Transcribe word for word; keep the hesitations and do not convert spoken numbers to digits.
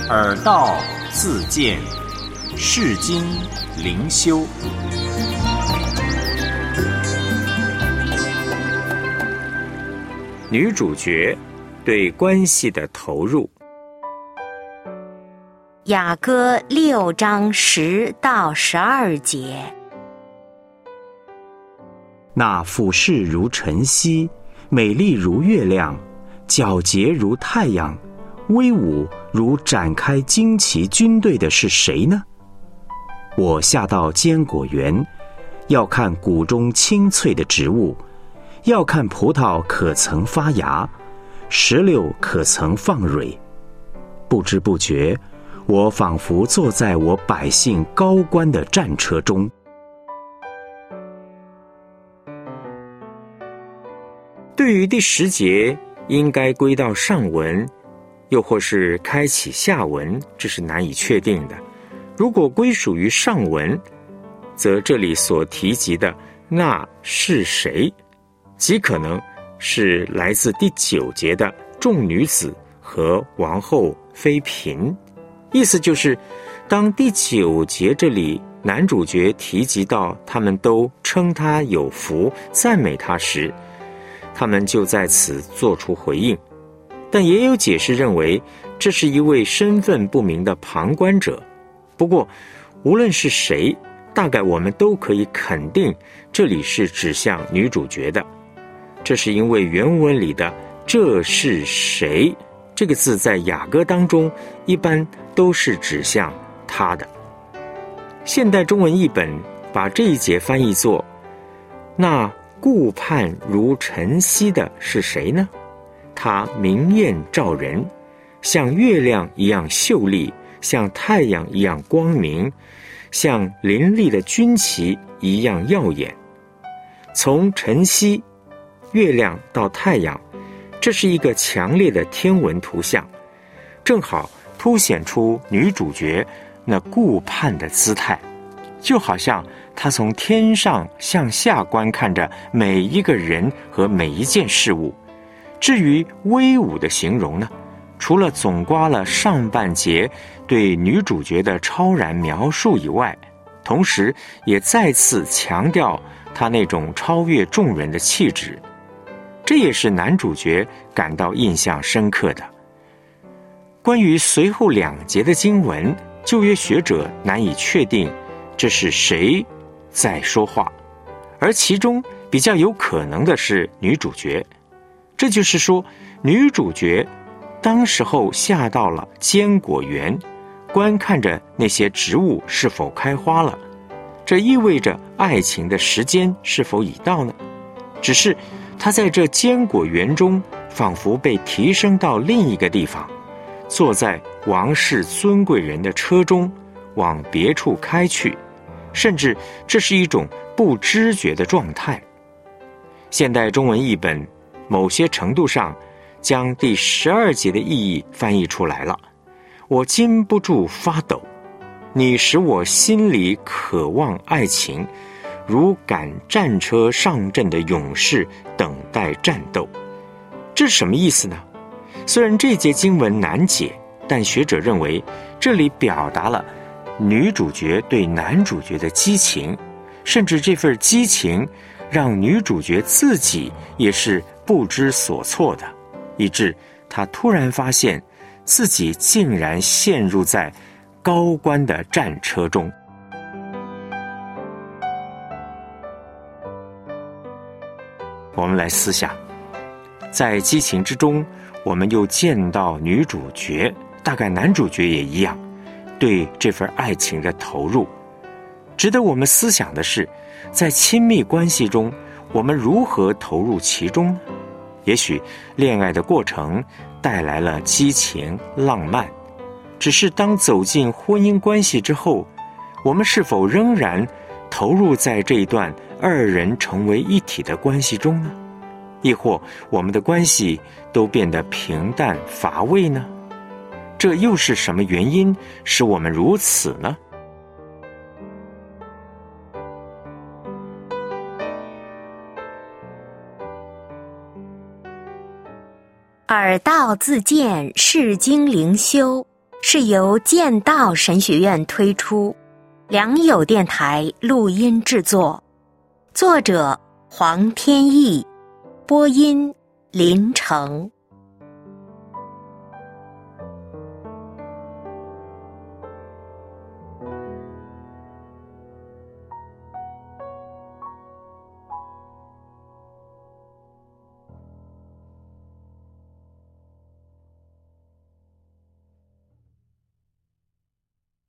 耳道自见，世经灵修。女主角对关系的投入。 雅歌六章十到十二节。 那俯视如晨曦，美丽如月亮，皎洁如太阳，威武如展开旌旗军队的是谁呢？我下到坚果园，要看谷中青翠的植物，要看葡萄可曾发芽，石榴可曾放蕊。不知不觉，我仿佛坐在我百姓高官的战车中。 对于第十节应该归到上文，又或是开启下文，这是难以确定的。如果归属于上文，则这里所提及的那是谁，极可能是来自第九节的众女子和王后妃嫔。意思就是，当第九节这里男主角提及到他们都称他有福，赞美他时，他们就在此做出回应。但也有解释认为，这是一位身份不明的旁观者。不过，无论是谁，大概我们都可以肯定，这里是指向女主角的。这是因为原文里的“这是谁”这个字在雅歌当中一般都是指向他的。现代中文译本把这一节翻译作：那顾盼如晨曦的是谁呢？他明艳照人，像月亮一样秀丽，像太阳一样光明，像林立的军旗一样耀眼。从晨曦、月亮到太阳，这是一个强烈的天文图像，正好凸显出女主角那顾盼的姿态，就好像她从天上向下观看着每一个人和每一件事物。至于威武的形容呢，除了总括了上半节对女主角的超然描述以外，同时也再次强调她那种超越众人的气质。这也是男主角感到印象深刻的。关于随后两节的经文，旧约学者难以确定这是谁在说话，而其中比较有可能的是女主角。这就是说，女主角当时候下到了坚果园，观看着那些植物是否开花了。这意味着爱情的时间是否已到呢？只是她在这坚果园中仿佛被提升到另一个地方，坐在王室尊贵人的车中往别处开去，甚至这是一种不知觉的状态。现代中文译本某些程度上将第十二节的意义翻译出来了：我禁不住发抖，你使我心里渴望爱情，如赶战车上阵的勇士等待战斗。这是什么意思呢？虽然这节经文难解，但学者认为这里表达了女主角对男主角的激情，甚至这份激情让女主角自己也是不知所措的，以致她突然发现自己竟然陷入在高官的战车中。我们来思想，在激情之中，我们又见到女主角，大概男主角也一样，对这份爱情的投入。值得我们思想的是，在亲密关系中，我们如何投入其中呢？也许恋爱的过程带来了激情浪漫，只是当走进婚姻关系之后，我们是否仍然投入在这一段二人成为一体的关系中呢？亦或我们的关系都变得平淡乏味呢？这又是什么原因使我们如此呢？ 耳道自见，世经灵修。 是由剑道神学院推出，良友电台录音制作，作者黄天意，播音林成。